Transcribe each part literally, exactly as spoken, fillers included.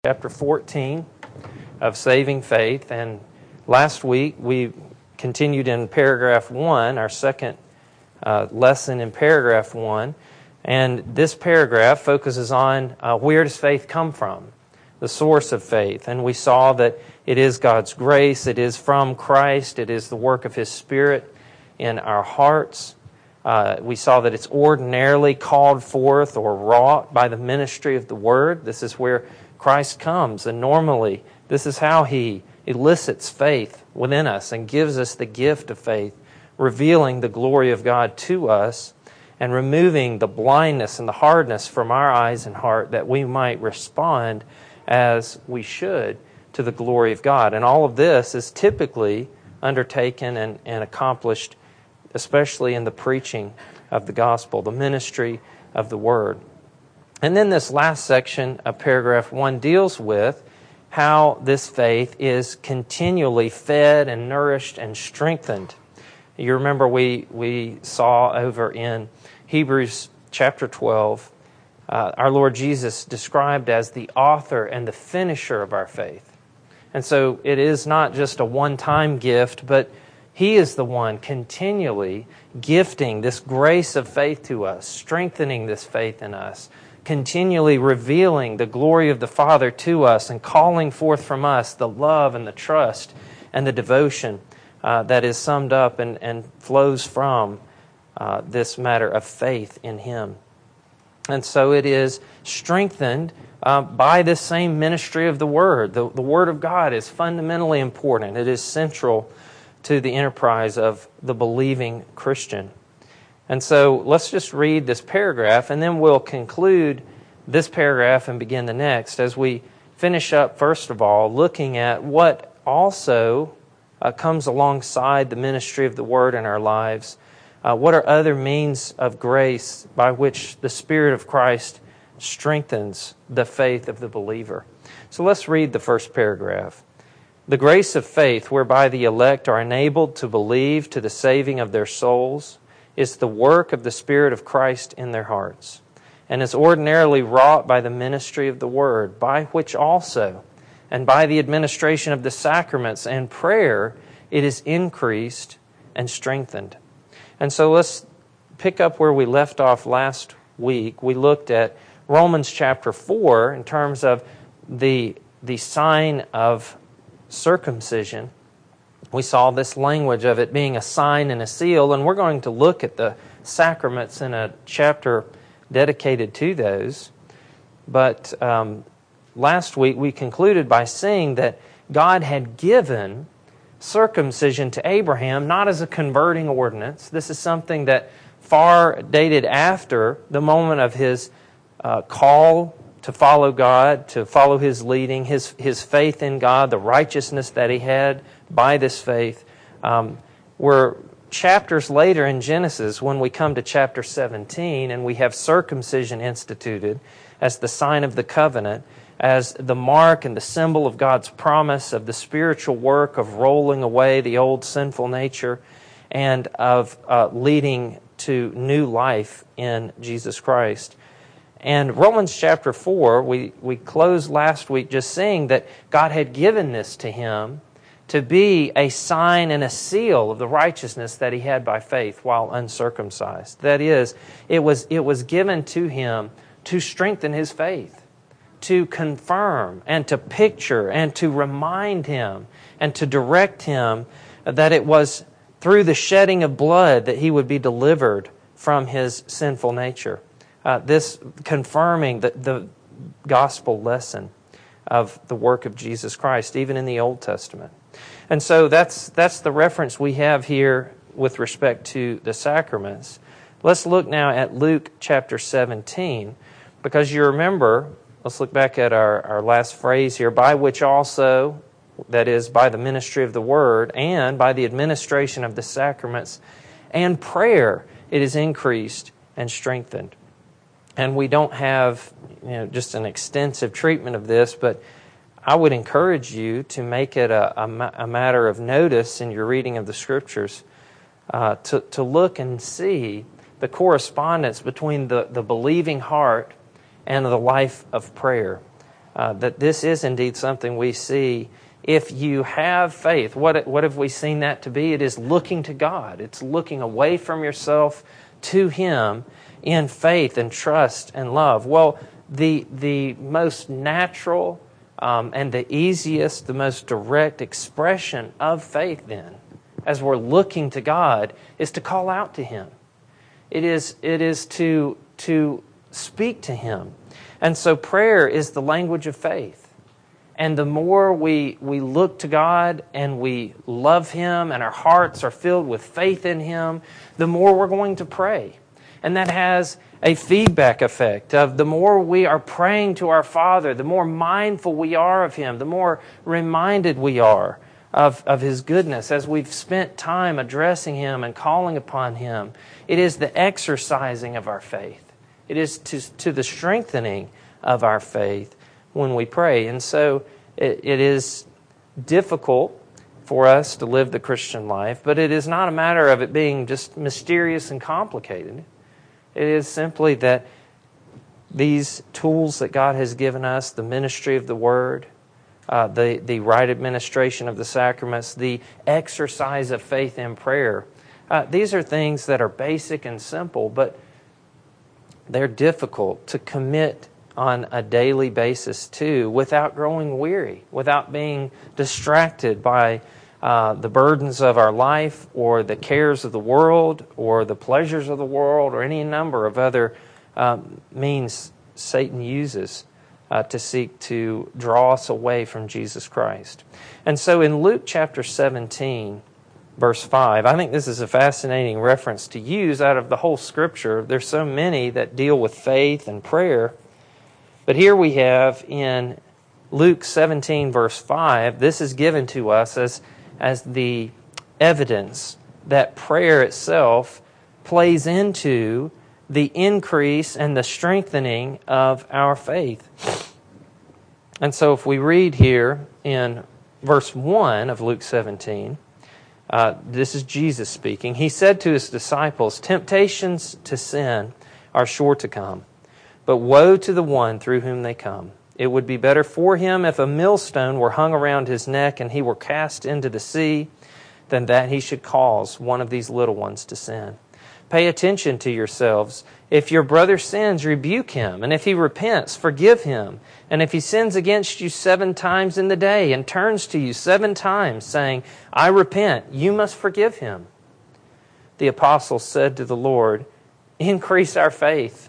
chapter fourteen of Saving Faith, and last week we continued in paragraph one, our second uh, lesson in paragraph one, and this paragraph focuses on uh, where does faith come from, the source of faith, and we saw that it is God's grace, it is from Christ, it is the work of His Spirit in our hearts. Uh, we saw that it's ordinarily called forth or wrought by the ministry of the Word. This is where Christ comes, and normally this is how He elicits faith within us and gives us the gift of faith, revealing the glory of God to us and removing the blindness and the hardness from our eyes and heart that we might respond as we should to the glory of God. And all of this is typically undertaken and, and accomplished, especially in the preaching of the gospel, the ministry of the Word. And then this last section of paragraph one deals with how this faith is continually fed and nourished and strengthened. You remember we, we saw over in Hebrews chapter twelve, uh, our Lord Jesus described as the author and the finisher of our faith. And so it is not just a one-time gift, but He is the one continually gifting this grace of faith to us, strengthening this faith in us, continually revealing the glory of the Father to us and calling forth from us the love and the trust and the devotion uh, that is summed up and, and flows from uh, this matter of faith in Him. And so it is strengthened uh, by this same ministry of the Word. The, the Word of God is fundamentally important. It is central to the enterprise of the believing Christian. And so let's just read this paragraph, and then we'll conclude this paragraph and begin the next as we finish up, first of all, looking at what also uh, comes alongside the ministry of the Word in our lives. Uh, what are other means of grace by which the Spirit of Christ strengthens the faith of the believer? So let's read the first paragraph. The grace of faith whereby the elect are enabled to believe to the saving of their souls is the work of the Spirit of Christ in their hearts, and is ordinarily wrought by the ministry of the Word, by which also, and by the administration of the sacraments and prayer, it is increased and strengthened. And so let's pick up where we left off last week. We looked at Romans chapter four in terms of the, the sign of circumcision. We saw this language of it being a sign and a seal, and we're going to look at the sacraments in a chapter dedicated to those. But um, last week we concluded by seeing that God had given circumcision to Abraham not as a converting ordinance. This is something that far dated after the moment of his uh, call to follow God, to follow His leading, his his faith in God, the righteousness that he had by this faith. Um, we're chapters later in Genesis when we come to chapter seventeen and we have circumcision instituted as the sign of the covenant, as the mark and the symbol of God's promise of the spiritual work of rolling away the old sinful nature and of uh, leading to new life in Jesus Christ. And Romans chapter four, we, we closed last week just saying that God had given this to him to be a sign and a seal of the righteousness that he had by faith while uncircumcised. That is, it was, it was given to him to strengthen his faith, to confirm and to picture and to remind him and to direct him that it was through the shedding of blood that he would be delivered from his sinful nature. Uh, this confirming the, the gospel lesson of the work of Jesus Christ, even in the Old Testament. And so that's that's the reference we have here with respect to the sacraments. Let's look now at Luke chapter seventeen, because you remember, let's look back at our, our last phrase here, by which also, that is, by the ministry of the Word, and by the administration of the sacraments and prayer, it is increased and strengthened. And we don't have, you know, just an extensive treatment of this, but I would encourage you to make it a, a, a matter of notice in your reading of the Scriptures, uh, to, to look and see the correspondence between the, the believing heart and the life of prayer. uh, that this is indeed something we see. If you have faith, what, what have we seen that to be? It is looking to God. It's looking away from yourself to Him in faith and trust and love. Well, the, the most natural um, and the easiest, the most direct expression of faith then, as we're looking to God, is to call out to Him. It is, it is to, to speak to Him. And so prayer is the language of faith. And the more we, we look to God and we love Him and our hearts are filled with faith in Him, the more we're going to pray. And that has a feedback effect of the more we are praying to our Father, the more mindful we are of Him, the more reminded we are of, of His goodness as we've spent time addressing Him and calling upon Him. It is the exercising of our faith. It is to, to the strengthening of our faith when we pray. And so it, it is difficult for us to live the Christian life, but it is not a matter of it being just mysterious and complicated. It is simply that these tools that God has given us, the ministry of the Word, uh, the, the right administration of the sacraments, the exercise of faith in prayer, uh, these are things that are basic and simple, but they're difficult to commit on a daily basis too, without growing weary, without being distracted by uh, the burdens of our life or the cares of the world or the pleasures of the world or any number of other um, means Satan uses uh, to seek to draw us away from Jesus Christ. And so in Luke chapter seventeen, verse five, I think this is a fascinating reference to use out of the whole Scripture. There's so many that deal with faith and prayer. But here we have in Luke seventeen, verse five, this is given to us as, as the evidence that prayer itself plays into the increase and the strengthening of our faith. And so if we read here in verse one of Luke seventeen, uh, this is Jesus speaking. He said to His disciples, "Temptations to sin are sure to come, but woe to the one through whom they come. It would be better for him if a millstone were hung around his neck and he were cast into the sea than that he should cause one of these little ones to sin. Pay attention to yourselves. If your brother sins, rebuke him. And if he repents, forgive him. And if he sins against you seven times in the day and turns to you seven times, saying, 'I repent,' you must forgive him." The apostles said to the Lord, "Increase our faith."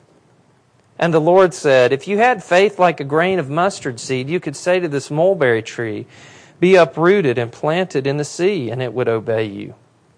And the Lord said, "If you had faith like a grain of mustard seed, you could say to this mulberry tree, 'Be uprooted and planted in the sea,' and it would obey you."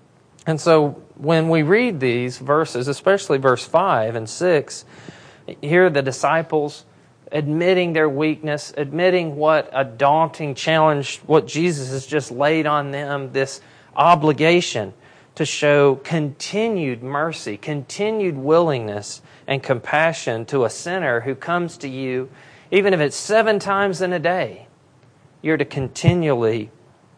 And so when we read these verses, especially verse five and six, here the disciples admitting their weakness, admitting what a daunting challenge, what Jesus has just laid on them, this obligation to show continued mercy, continued willingness and compassion to a sinner who comes to you, even if it's seven times in a day. You're to continually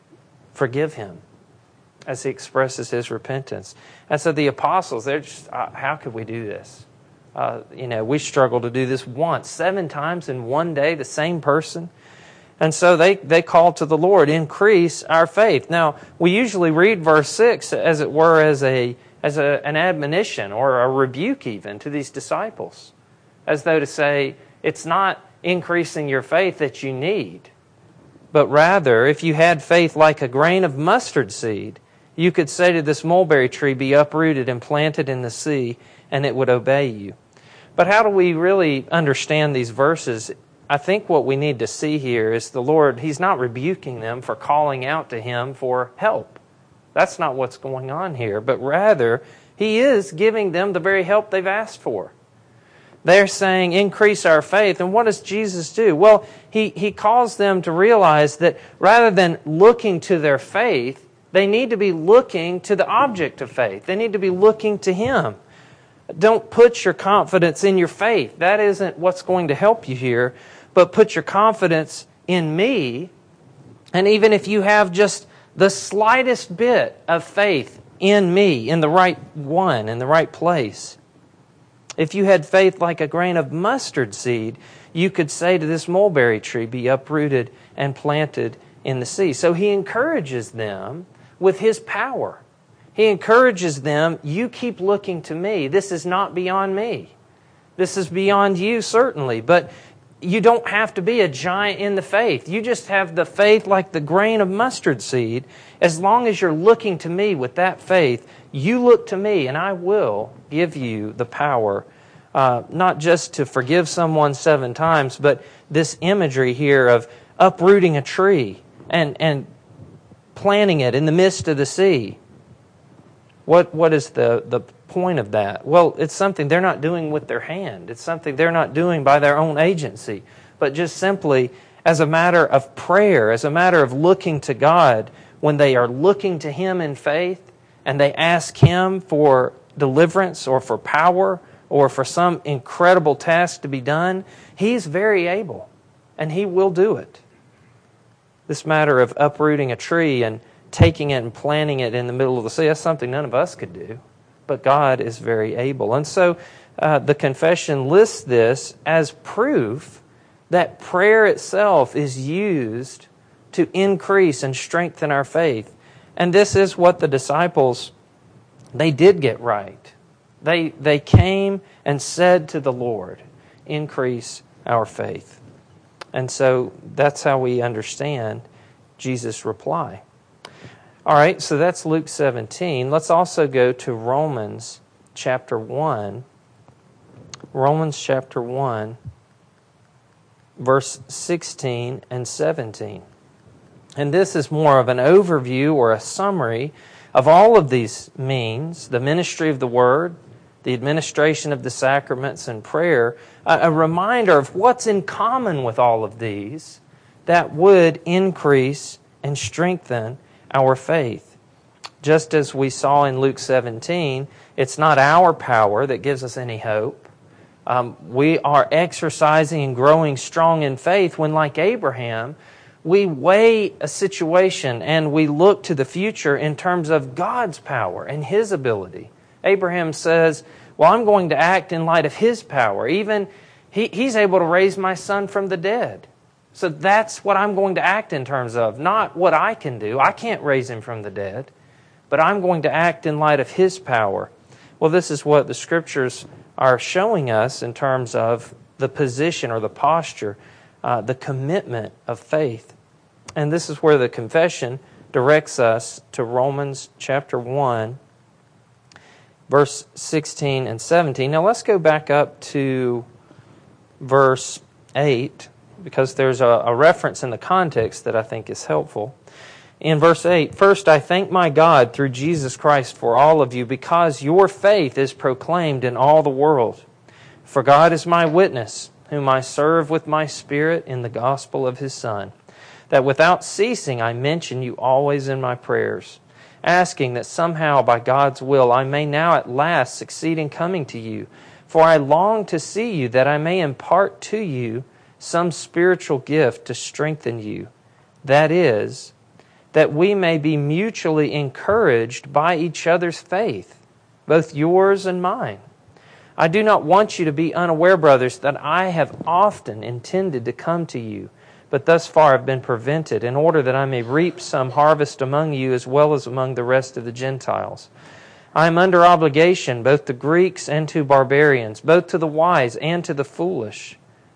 forgive him as he expresses his repentance. And so the apostles, they're just, uh, how could we do this? Uh, you know, we struggle to do this once, seven times in one day, the same person. And so they, they call to the Lord, "Increase our faith." Now, we usually read verse six as it were as a as a, an admonition or a rebuke even to these disciples, as though to say, it's not increasing your faith that you need, but rather, if you had faith like a grain of mustard seed, you could say to this mulberry tree, "Be uprooted and planted in the sea," and it would obey you. But how do we really understand these verses? I think what we need to see here is the Lord, He's not rebuking them for calling out to Him for help. That's not what's going on here. But rather, He is giving them the very help they've asked for. They're saying, "Increase our faith." And what does Jesus do? Well, He, he calls them to realize that rather than looking to their faith, they need to be looking to the object of faith. They need to be looking to Him. Don't put your confidence in your faith. That isn't what's going to help you here. But put your confidence in me. And even if you have just the slightest bit of faith in me, in the right one, in the right place, If you had faith like a grain of mustard seed, you could say to this mulberry tree, be uprooted and planted in the sea. So he encourages them with his power. He encourages them, you keep looking to me. This is not beyond me. This is beyond you, certainly. But you don't have to be a giant in the faith. You just have the faith like the grain of mustard seed. As long as you're looking to me with that faith, you look to me and I will give you the power, uh, not just to forgive someone seven times, but this imagery here of uprooting a tree and, and planting it in the midst of the sea. What What is the, the point of that? Well, it's something they're not doing with their hand. It's something they're not doing by their own agency, but just simply as a matter of prayer, as a matter of looking to God. When they are looking to Him in faith and they ask Him for deliverance or for power or for some incredible task to be done, He's very able and He will do it. This matter of uprooting a tree and taking it and planting it in the middle of the sea, that's something none of us could do. But God is very able. And so uh, the confession lists this as proof that prayer itself is used to increase and strengthen our faith. And this is what the disciples, they did get right. They, they came and said to the Lord, increase our faith. And so that's how we understand Jesus' reply. All right, so that's Luke seventeen. Let's also go to Romans chapter one. Romans chapter one, verse sixteen and seventeen. And this is more of an overview or a summary of all of these means, the ministry of the Word, the administration of the sacraments and prayer, a, a reminder of what's in common with all of these that would increase and strengthen our faith. Just as we saw in Luke seventeen, it's not our power that gives us any hope. Um, we are exercising and growing strong in faith when, like Abraham, we weigh a situation and we look to the future in terms of God's power and His ability. Abraham says, well, I'm going to act in light of His power. Even he, He's able to raise my son from the dead. So that's what I'm going to act in terms of, not what I can do. I can't raise him from the dead, but I'm going to act in light of His power. Well, this is what the Scriptures are showing us in terms of the position or the posture, uh, the commitment of faith. And this is where the confession directs us to Romans chapter one, verse sixteen and seventeen. Now let's go back up to verse eight, because there's a, a reference in the context that I think is helpful. In verse eight, first I thank my God through Jesus Christ for all of you, because your faith is proclaimed in all the world. For God is my witness, whom I serve with my spirit in the gospel of His Son, that without ceasing I mention you always in my prayers, asking that somehow by God's will I may now at last succeed in coming to you. For I long to see you, that I may impart to you some spiritual gift to strengthen you. That is, that we may be mutually encouraged by each other's faith, both yours and mine. I do not want you to be unaware, brothers, that I have often intended to come to you, but thus far have been prevented, in order that I may reap some harvest among you as well as among the rest of the Gentiles. I am under obligation both to Greeks and to barbarians, both to the wise and to the foolish.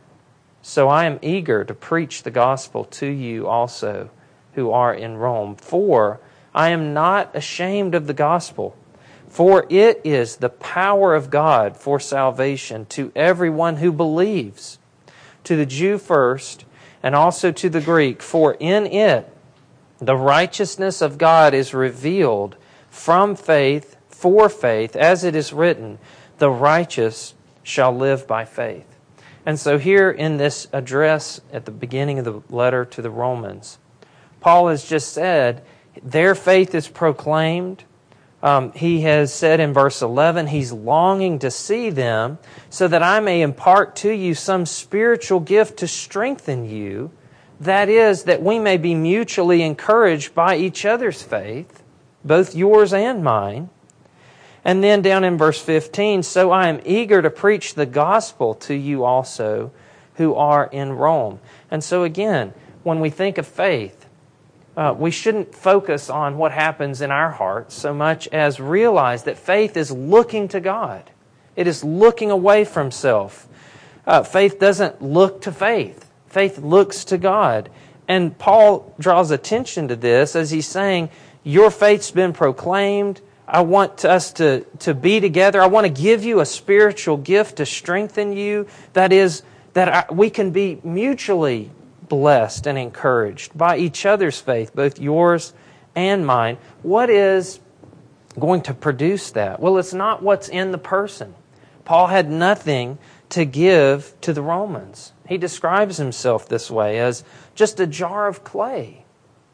So I am eager to preach the gospel to you also who are in Rome. For I am not ashamed of the gospel, for it is the power of God for salvation to everyone who believes, to the Jew first, and also to the Greek. For in it the righteousness of God is revealed from faith for faith, as it is written, the righteous shall live by faith. And so here in this address at the beginning of the letter to the Romans, Paul has just said their faith is proclaimed. Um, he has said in verse eleven, he's longing to see them so that I may impart to you some spiritual gift to strengthen you. That is, that we may be mutually encouraged by each other's faith, both yours and mine. And then down in verse fifteen, so I am eager to preach the gospel to you also who are in Rome. And so again, when we think of faith, uh, we shouldn't focus on what happens in our hearts so much as realize that faith is looking to God. It is looking away from self. Uh, faith doesn't look to faith. Faith looks to God. And Paul draws attention to this as he's saying, your faith's been proclaimed. I want us to, to be together. I want to give you a spiritual gift to strengthen you. That is, that I, we can be mutually blessed and encouraged by each other's faith, both yours and mine. What is going to produce that? Well, it's not what's in the person. Paul had nothing to give to the Romans. He describes himself this way, as just a jar of clay.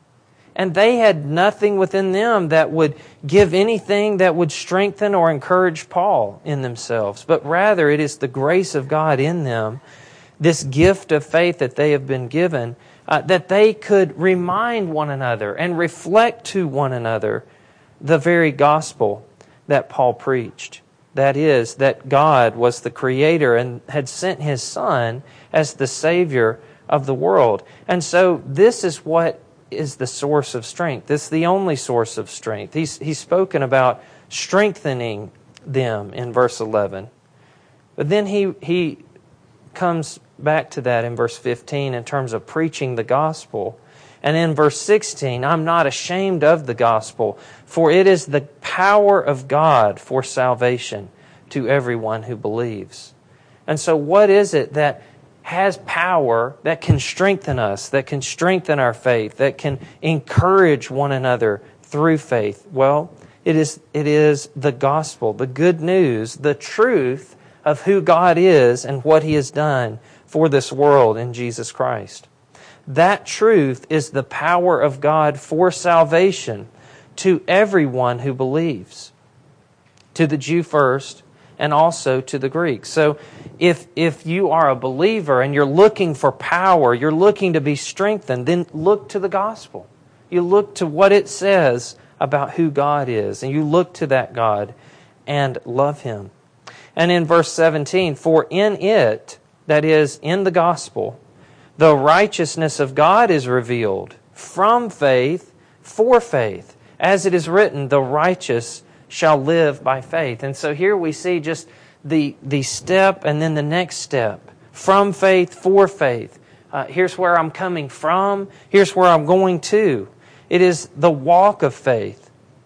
And they had nothing within them that would give anything that would strengthen or encourage Paul in themselves. But rather, it is the grace of God in them, this gift of faith that they have been given, uh, that they could remind one another and reflect to one another the very gospel that Paul preached. That is, that God was the Creator and had sent His Son as the Savior of the world. And so this is what is the source of strength. This is the only source of strength. He's, he's spoken about strengthening them in verse eleven. But then he, he comes back to that in verse fifteen in terms of preaching the gospel. And in verse sixteen, I'm not ashamed of the gospel, for it is the power of God for salvation to everyone who believes. And so what is it that has power, that can strengthen us, that can strengthen our faith, that can encourage one another through faith? Well, it is, it is the gospel, the good news, the truth of who God is and what He has done for this world in Jesus Christ. That truth is the power of God for salvation to everyone who believes, to the Jew first and also to the Greek. So if, if you are a believer and you're looking for power, you're looking to be strengthened, then look to the gospel. You look to what it says about who God is, and you look to that God and love Him. And in verse seventeen, for in it, that is, in the gospel, the righteousness of God is revealed from faith for faith. As it is written, the righteous shall live by faith. And so here we see just the, the step and then the next step. From faith for faith. Uh, here's where I'm coming from. Here's where I'm going to. It is the walk of faith.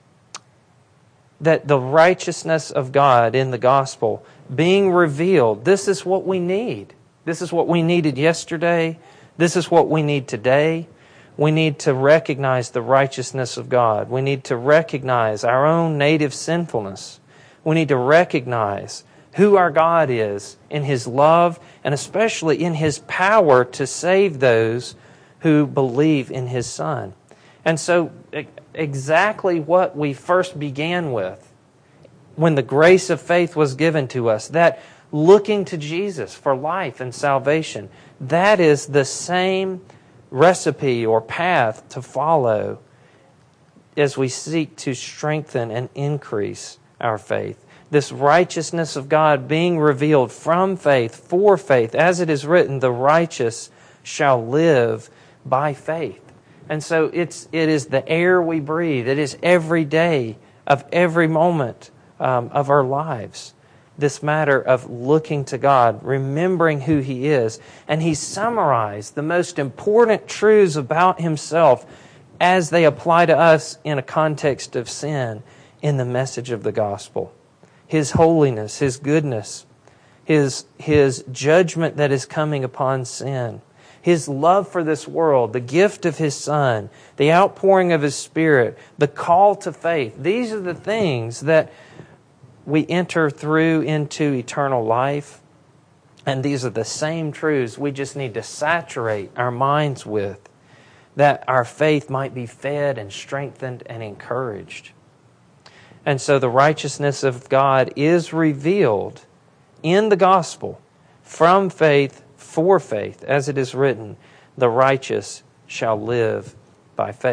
That the righteousness of God in the gospel being revealed. This is what we need. This is what we needed yesterday. This is what we need today. We need to recognize the righteousness of God. We need to recognize our own native sinfulness. We need to recognize who our God is in His love and especially in His power to save those who believe in His Son. And so exactly what we first began with when the grace of faith was given to us, that looking to Jesus for life and salvation, that is the same recipe or path to follow as we seek to strengthen and increase our faith. This righteousness of God being revealed from faith for faith. As it is written, the righteous shall live by faith. And so it's, it is the air we breathe. It is every day of every moment um, of our lives. This matter of looking to God, remembering who He is. And He summarized the most important truths about Himself as they apply to us in a context of sin in the message of the gospel. His holiness, His goodness, His, His judgment that is coming upon sin, His love for this world, the gift of His Son, the outpouring of His Spirit, the call to faith. These are the things that we enter through into eternal life. And these are the same truths we just need to saturate our minds with, that our faith might be fed and strengthened and encouraged. And so the righteousness of God is revealed in the gospel from faith for faith. As it is written, the righteous shall live by faith.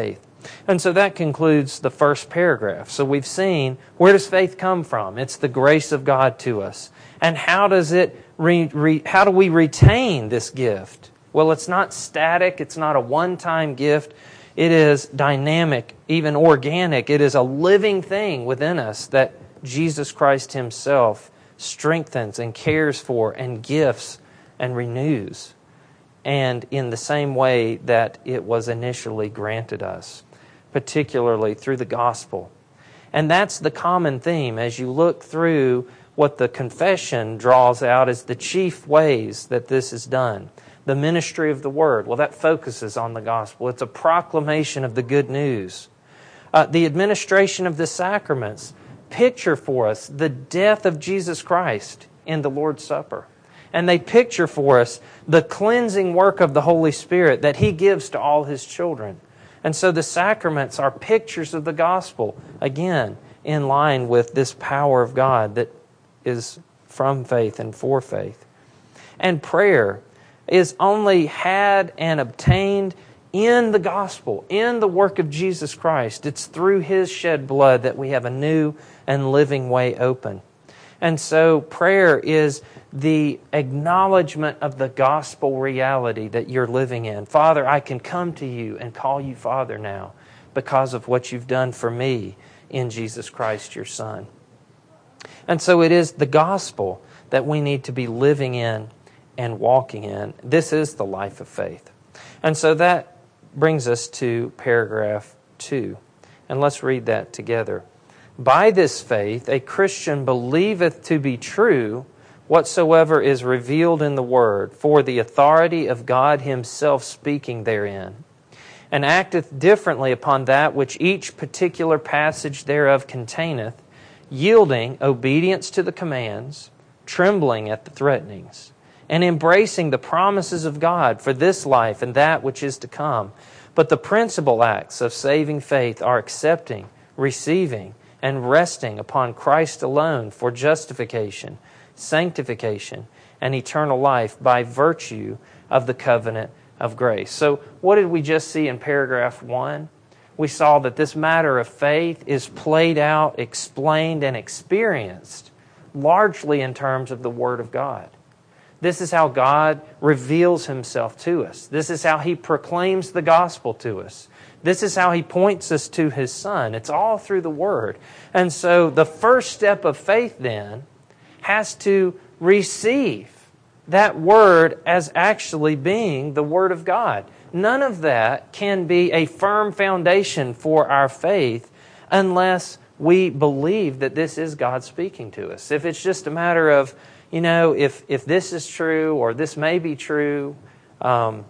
And so that concludes the first paragraph. So we've seen, where does faith come from? It's the grace of God to us. And how does it re, re, how do we retain this gift? Well, it's not static. It's not a one-time gift. It is dynamic, even organic. It is a living thing within us that Jesus Christ Himself strengthens and cares for and gifts and renews. And in the same way that it was initially granted us, particularly through the gospel. And that's the common theme as you look through what the confession draws out as the chief ways that this is done. The ministry of the Word, well, that focuses on the gospel. It's a proclamation of the good news. Uh, the administration of the sacraments picture for us the death of Jesus Christ in the Lord's Supper. And they picture for us the cleansing work of the Holy Spirit that He gives to all His children. And so the sacraments are pictures of the gospel, again, in line with this power of God that is from faith and for faith. And prayer is only had and obtained in the gospel, in the work of Jesus Christ. It's through His shed blood that we have a new and living way open. And so prayer is the acknowledgement of the gospel reality that you're living in. Father, I can come to you and call you Father now because of what you've done for me in Jesus Christ, your Son. And so it is the gospel that we need to be living in and walking in. This is the life of faith. And so that brings us to paragraph two. And let's read that together. By this faith, a Christian believeth to be true whatsoever is revealed in the Word, for the authority of God Himself speaking therein, and acteth differently upon that which each particular passage thereof containeth, yielding obedience to the commands, trembling at the threatenings, and embracing the promises of God for this life and that which is to come. But the principal acts of saving faith are accepting, receiving, and resting upon Christ alone for justification, sanctification, and eternal life by virtue of the covenant of grace. So what did we just see in paragraph one? We saw that this matter of faith is played out, explained, and experienced largely in terms of the Word of God. This is how God reveals Himself to us. This is how He proclaims the gospel to us. This is how He points us to His Son. It's all through the Word. And so the first step of faith then has to receive that Word as actually being the Word of God. None of that can be a firm foundation for our faith unless we believe that this is God speaking to us. If it's just a matter of, you know, if, if this is true or this may be true, um,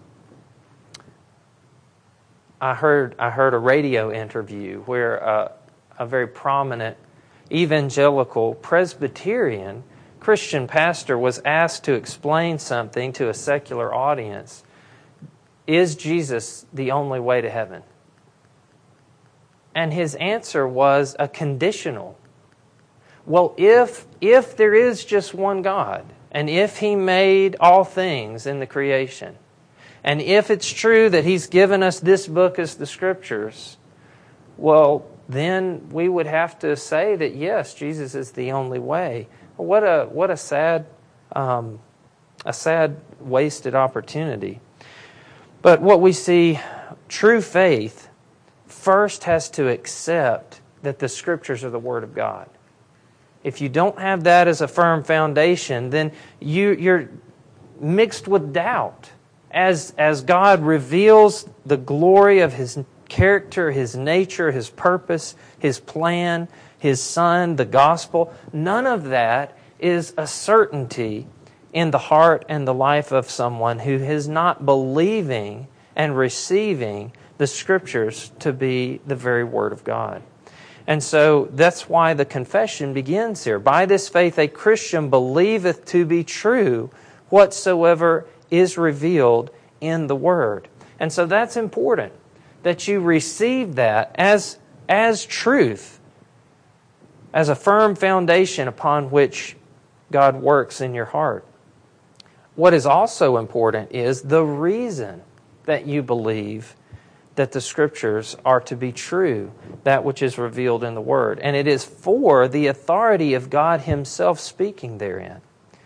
I heard I heard a radio interview where uh, a very prominent evangelical Presbyterian Christian pastor was asked to explain something to a secular audience. Is Jesus the only way to heaven? And his answer was a conditional. Well, if if there is just one God, and if He made all things in the creation, and if it's true that He's given us this book as the Scriptures, well, then we would have to say that yes, Jesus is the only way. What a what a sad um, a sad wasted opportunity. But what we see, true faith first has to accept that the Scriptures are the Word of God. If you don't have that as a firm foundation, then you, you're mixed with doubt. As, as God reveals the glory of His character, His nature, His purpose, His plan, His Son, the gospel, none of that is a certainty in the heart and the life of someone who is not believing and receiving the Scriptures to be the very Word of God. And so that's why the confession begins here. By this faith a Christian believeth to be true whatsoever is revealed in the Word. And so that's important, that you receive that as, as truth, as a firm foundation upon which God works in your heart. What is also important is the reason that you believe that the Scriptures are to be true, that which is revealed in the Word. And it is for the authority of God Himself speaking therein.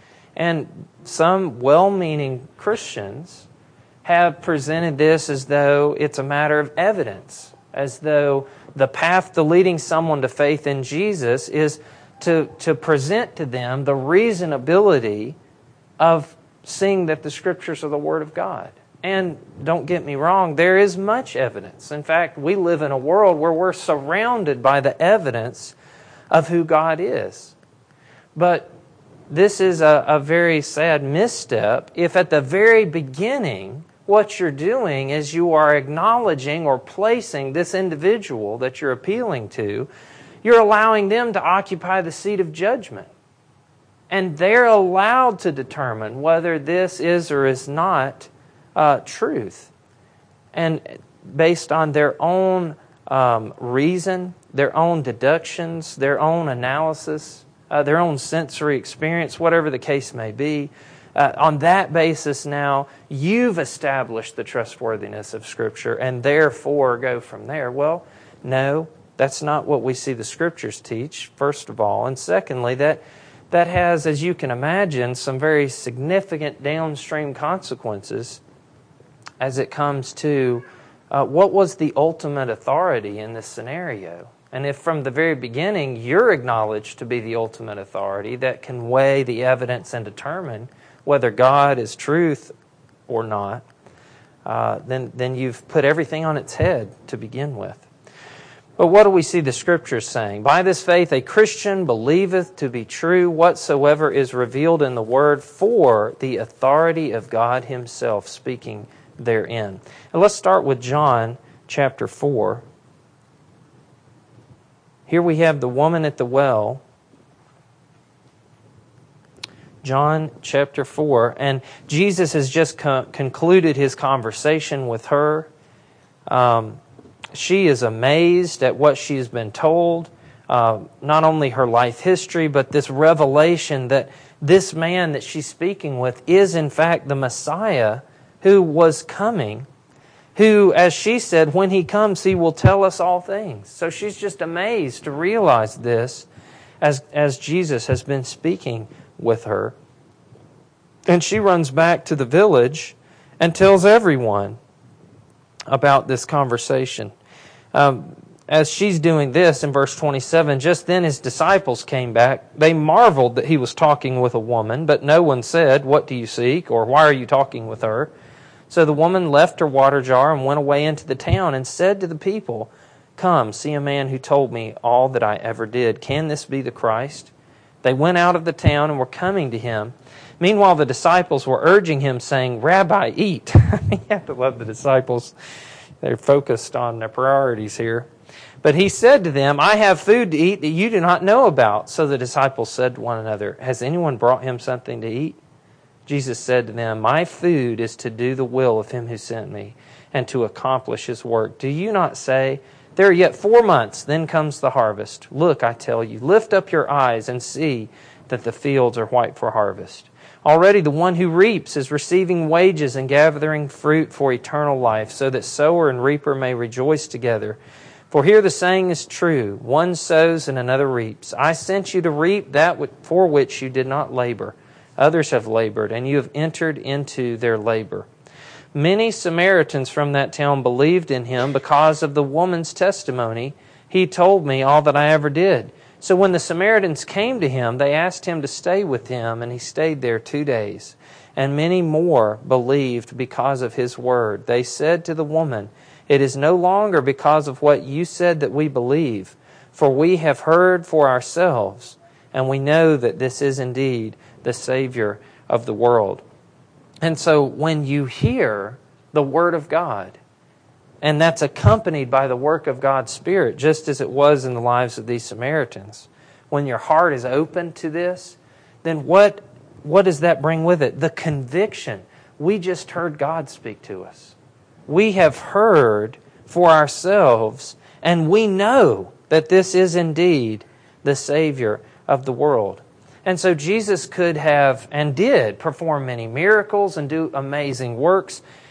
And some well-meaning Christians have presented this as though it's a matter of evidence, as though the path to leading someone to faith in Jesus is to, to present to them the reasonability of seeing that the Scriptures are the Word of God. And don't get me wrong, there is much evidence. In fact, we live in a world where we're surrounded by the evidence of who God is. But this is a, a very sad misstep if at the very beginning what you're doing is you are acknowledging or placing this individual that you're appealing to, you're allowing them to occupy the seat of judgment. And they're allowed to determine whether this is or is not uh, truth. And based on their own um, reason, their own deductions, their own analysis, uh, their own sensory experience, whatever the case may be, uh, on that basis now, you've established the trustworthiness of Scripture and therefore go from there. Well, no, that's not what we see the Scriptures teach, first of all. And secondly, that that has, as you can imagine, some very significant downstream consequences as it comes to uh, what was the ultimate authority in this scenario. And if from the very beginning you're acknowledged to be the ultimate authority that can weigh the evidence and determine whether God is truth or not, uh, then, then you've put everything on its head to begin with. But what do we see the Scriptures saying? By this faith a Christian believeth to be true whatsoever is revealed in the Word, for the authority of God Himself speaking therein. And let's start with John chapter four. Here we have the woman at the well. John chapter four. And Jesus has just co- concluded His conversation with her. Um, she is amazed at what she's been told. Uh, not only her life history, but this revelation that this man that she's speaking with is in fact the Messiah who was coming, who, as she said, when He comes, He will tell us all things. So she's just amazed to realize this as, as Jesus has been speaking with her. And she runs back to the village and tells everyone about this conversation. Um, as she's doing this in verse twenty-seven, just then His disciples came back. They marveled that He was talking with a woman, but no one said, "What do you seek?" or "Why are you talking with her?" So the woman left her water jar and went away into the town and said to the people, "Come, see a man who told me all that I ever did. Can this be the Christ?" They went out of the town and were coming to Him. Meanwhile, the disciples were urging Him, saying, "Rabbi, eat." You have to love the disciples. They're focused on their priorities here. But He said to them, "I have food to eat that you do not know about." So the disciples said to one another, "Has anyone brought Him something to eat?" Jesus said to them, "My food is to do the will of Him who sent me and to accomplish His work. Do you not say, 'There are yet four months, then comes the harvest'? Look, I tell you, lift up your eyes and see that the fields are white for harvest. Already the one who reaps is receiving wages and gathering fruit for eternal life, so that sower and reaper may rejoice together. For here the saying is true, one sows and another reaps. I sent you to reap that for which you did not labor. Others have labored, and you have entered into their labor." Many Samaritans from that town believed in Him because of the woman's testimony. "He told me all that I ever did." So when the Samaritans came to Him, they asked Him to stay with them, and He stayed there two days. And many more believed because of His word. They said to the woman, "It is no longer because of what you said that we believe, for we have heard for ourselves, and we know that this is indeed the Savior of the world." And so when you hear the Word of God, and that's accompanied by the work of God's Spirit, just as it was in the lives of these Samaritans, when your heart is open to this, then what, what does that bring with it? The conviction. We just heard God speak to us. We have heard for ourselves, and we know that this is indeed the Savior of the world. And so Jesus could have and did perform many miracles and do amazing works.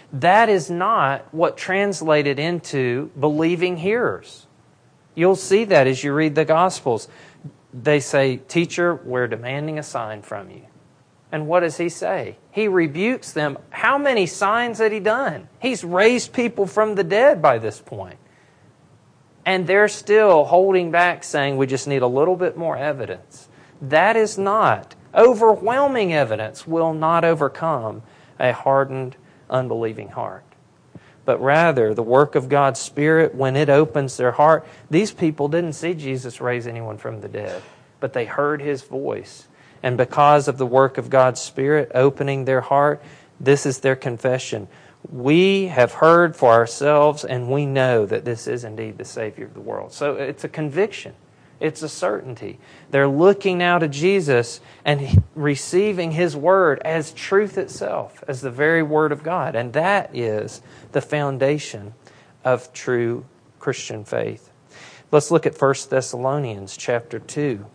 that is not what translated into believing hearers. You'll see that as you read the Gospels. They say, "Teacher, we're demanding a sign from you." And what does he say? He rebukes them. How many signs had he done? He's raised people from the dead by this point. And they're still holding back, saying, we just need a little bit more evidence. That is not, overwhelming evidence will not overcome a hardened, unbelieving heart. But rather, the work of God's Spirit, when it opens their heart, these people didn't see Jesus raise anyone from the dead, but they heard His voice. And because of the work of God's Spirit opening their heart, this is their confession. We have heard for ourselves, and we know that this is indeed the Savior of the world. So it's a conviction. It's a certainty. They're looking now to Jesus and receiving His Word as truth itself, as the very Word of God. And that is the foundation of true Christian faith. Let's look at First Thessalonians chapter two.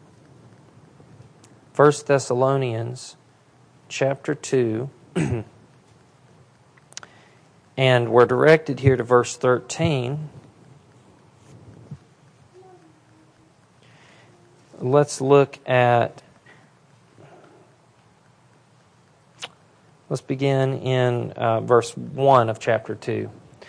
First Thessalonians chapter two. And we're directed here to verse thirteen. Let's look at, let's begin in uh, verse one of chapter two.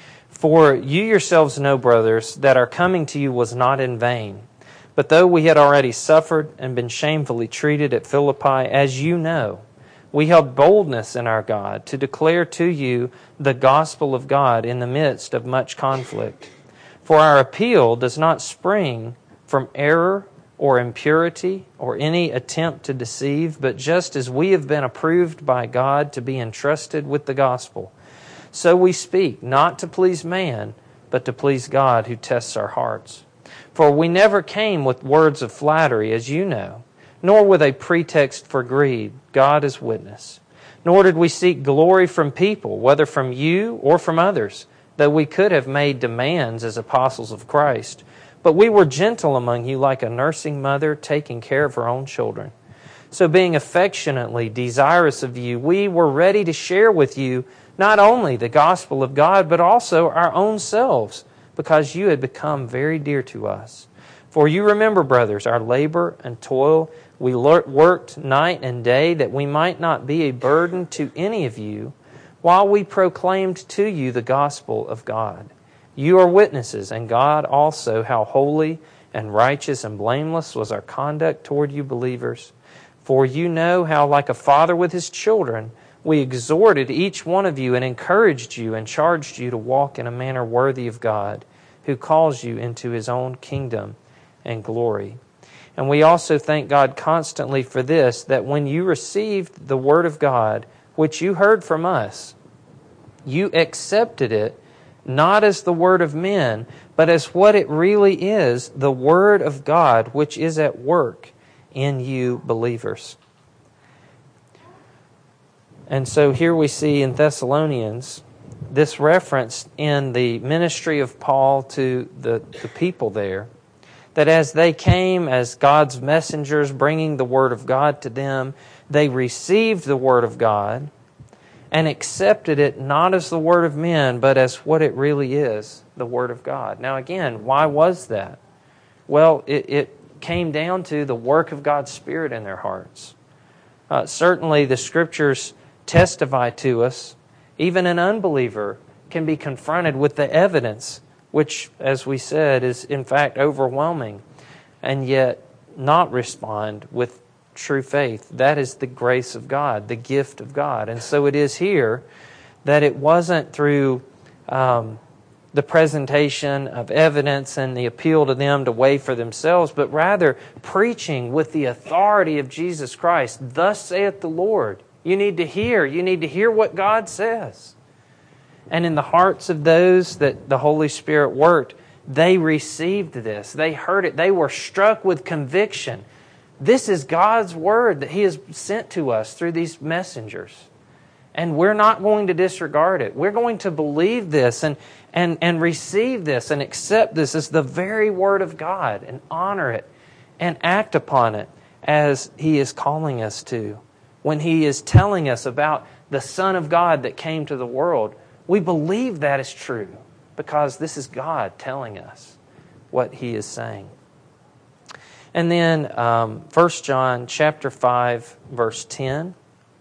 For you yourselves know, brothers, that our coming to you was not in vain. But though we had already suffered and been shamefully treated at Philippi, as you know, we held boldness in our God to declare to you the gospel of God in the midst of much conflict. For our appeal does not spring from error or impurity or any attempt to deceive, but just as we have been approved by God to be entrusted with the gospel, so we speak, not to please man, but to please God who tests our hearts. For we never came with words of flattery, as you know, nor with a pretext for greed, God is witness. Nor did we seek glory from people, whether from you or from others, though we could have made demands as apostles of Christ. But we were gentle among you like a nursing mother taking care of her own children. So being affectionately desirous of you, we were ready to share with you not only the gospel of God, but also our own selves, because you had become very dear to us. For you remember, brothers, our labor and toil. We worked night and day that we might not be a burden to any of you, while we proclaimed to you the gospel of God. You are witnesses, and God also, how holy and righteous and blameless was our conduct toward you believers. For you know how, like a father with his children, we exhorted each one of you and encouraged you and charged you to walk in a manner worthy of God, who calls you into His own kingdom and glory. And we also thank God constantly for this, that when you received the Word of God, which you heard from us, you accepted it not as the word of men, but as what it really is, the Word of God, which is at work in you believers. And so here we see in Thessalonians this reference in the ministry of Paul to the, the people there, that as they came as God's messengers bringing the Word of God to them, they received the Word of God and accepted it not as the word of men, but as what it really is, the Word of God. Now again, why was that? Well, it, it came down to the work of God's Spirit in their hearts. Uh, certainly the Scriptures testify to us. Even an unbeliever can be confronted with the evidence, which, as we said, is in fact overwhelming, and yet not respond with true faith. That is the grace of God, the gift of God. And so it is here that it wasn't through um, the presentation of evidence and the appeal to them to weigh for themselves, but rather preaching with the authority of Jesus Christ. Thus saith the Lord. You need to hear. You need to hear what God says. And in the hearts of those that the Holy Spirit worked, they received this. They heard it. They were struck with conviction. This is God's Word that He has sent to us through these messengers. And we're not going to disregard it. We're going to believe this and, and, and receive this and accept this as the very Word of God and honor it and act upon it as He is calling us to. When He is telling us about the Son of God that came to the world, We believe that is true because this is God telling us what He is saying. And then um, First John chapter five, verse ten.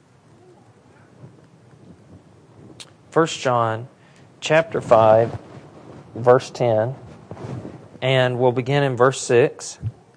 First John chapter five, verse ten. And we'll begin in verse six.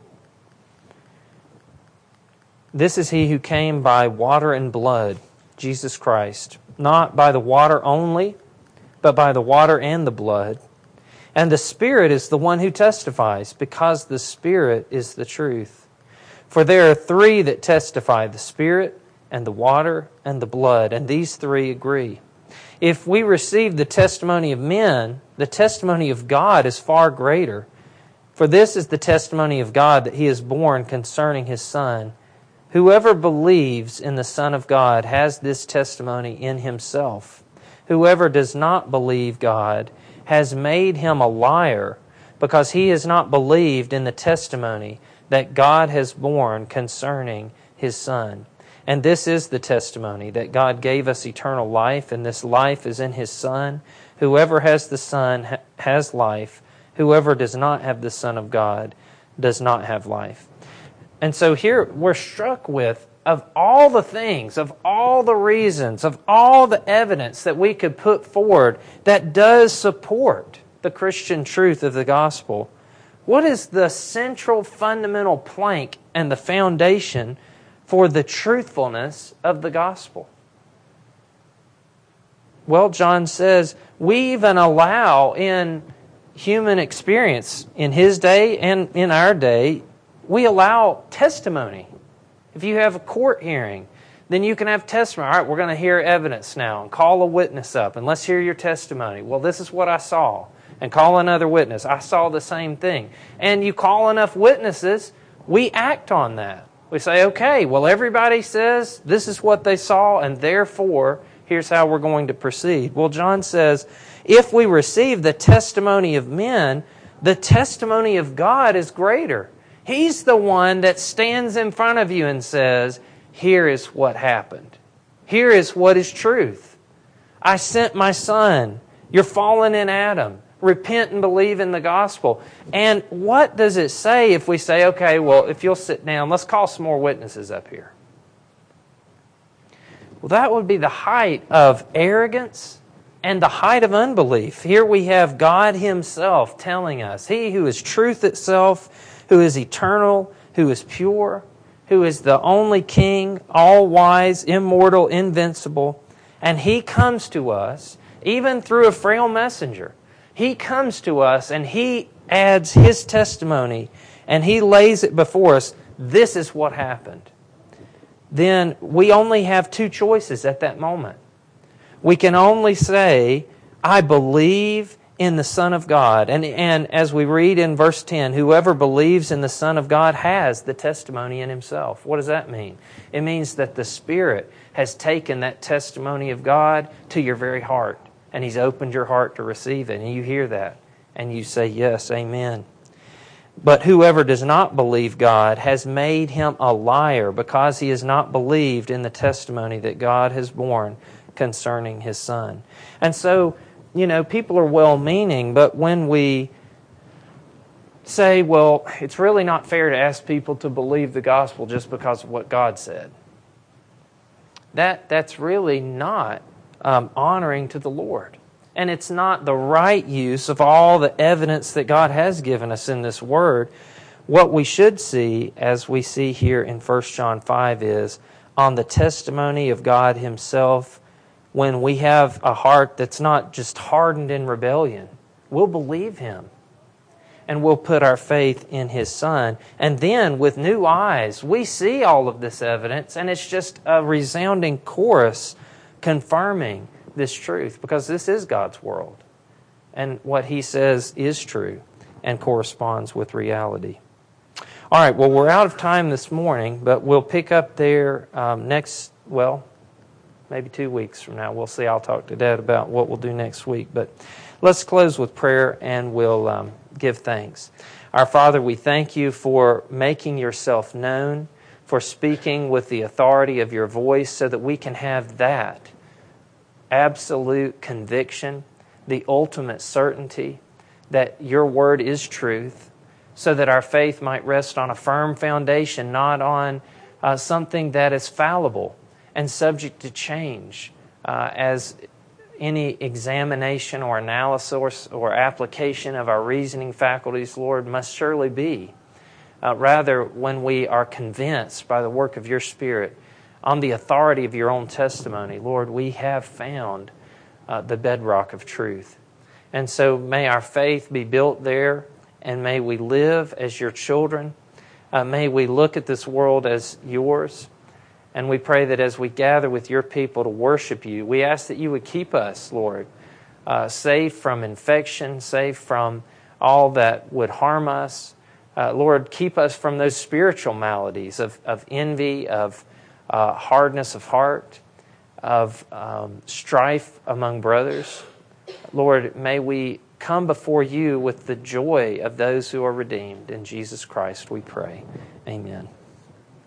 This is He who came by water and blood, Jesus Christ, not by the water only, but by the water and the blood. And the Spirit is the one who testifies, because the Spirit is the truth. For there are three that testify, the Spirit and the water and the blood, and these three agree. If we receive the testimony of men, the testimony of God is far greater. For this is the testimony of God, that He is born concerning His Son. Whoever believes in the Son of God has this testimony in himself. Whoever does not believe God has made him a liar, because he has not believed in the testimony that God has borne concerning His Son. And this is the testimony, that God gave us eternal life, and this life is in His Son. Whoever has the Son ha- has life. Whoever does not have the Son of God does not have life. And so here we're struck with, of all the things, of all the reasons, of all the evidence that we could put forward that does support the Christian truth of the gospel, what is the central fundamental plank and the foundation for the truthfulness of the gospel? Well, John says, we even allow in human experience, in his day and in our day, we allow testimony. If you have a court hearing, then you can have testimony. All right, we're going to hear evidence now, and call a witness up, and let's hear your testimony. Well, this is what I saw. And call another witness. I saw the same thing. And you call enough witnesses, we act on that. We say, okay, well, everybody says this is what they saw, and therefore, here's how we're going to proceed. Well, John says, if we receive the testimony of men, the testimony of God is greater. He's the one that stands in front of you and says, here is what happened. Here is what is truth. I sent my Son. You're fallen in Adam. Repent and believe in the gospel. And what does it say if we say, okay, well, if you'll sit down, let's call some more witnesses up here. Well, that would be the height of arrogance and the height of unbelief. Here we have God Himself telling us, He who is truth itself, who is eternal, who is pure, who is the only King, all-wise, immortal, invincible, and He comes to us, even through a frail messenger. He comes to us and He adds His testimony and He lays it before us. This is what happened. Then we only have two choices at that moment. We can only say, I believe in the Son of God. And, and as we read in verse ten, whoever believes in the Son of God has the testimony in himself. What does that mean? It means that the Spirit has taken that testimony of God to your very heart. And He's opened your heart to receive it. And you hear that. And you say, yes, amen. But whoever does not believe God has made him a liar, because he has not believed in the testimony that God has borne concerning His Son. And so, you know, people are well-meaning, but when we say, well, it's really not fair to ask people to believe the gospel just because of what God said, that that's really not um, honoring to the Lord. And it's not the right use of all the evidence that God has given us in this Word. What we should see, as we see here in First John five, is on the testimony of God Himself. When we have a heart that's not just hardened in rebellion, we'll believe Him. And we'll put our faith in His Son. And then, with new eyes, we see all of this evidence, and it's just a resounding chorus confirming this truth, because this is God's world. And what He says is true and corresponds with reality. All right, well, we're out of time this morning, but we'll pick up there um, next, well, maybe two weeks from now. We'll see. I'll talk to Dad about what we'll do next week. But let's close with prayer, and we'll um, give thanks. Our Father, we thank You for making Yourself known, for speaking with the authority of Your voice, so that we can have that absolute conviction, the ultimate certainty that your word is truth, so that our faith might rest on a firm foundation, not on uh, something that is fallible and subject to change, uh, as any examination or analysis or application of our reasoning faculties, Lord, must surely be. Uh, rather, when we are convinced by the work of your Spirit, on the authority of your own testimony, Lord, we have found uh, the bedrock of truth. And so may our faith be built there, and may we live as your children. Uh, may we look at this world as yours. And we pray that as we gather with your people to worship you, we ask that you would keep us, Lord, uh, safe from infection, safe from all that would harm us. Uh, Lord, keep us from those spiritual maladies of, of envy, of uh, hardness of heart, of um, strife among brothers. Lord, may we come before you with the joy of those who are redeemed. In Jesus Christ we pray. Amen.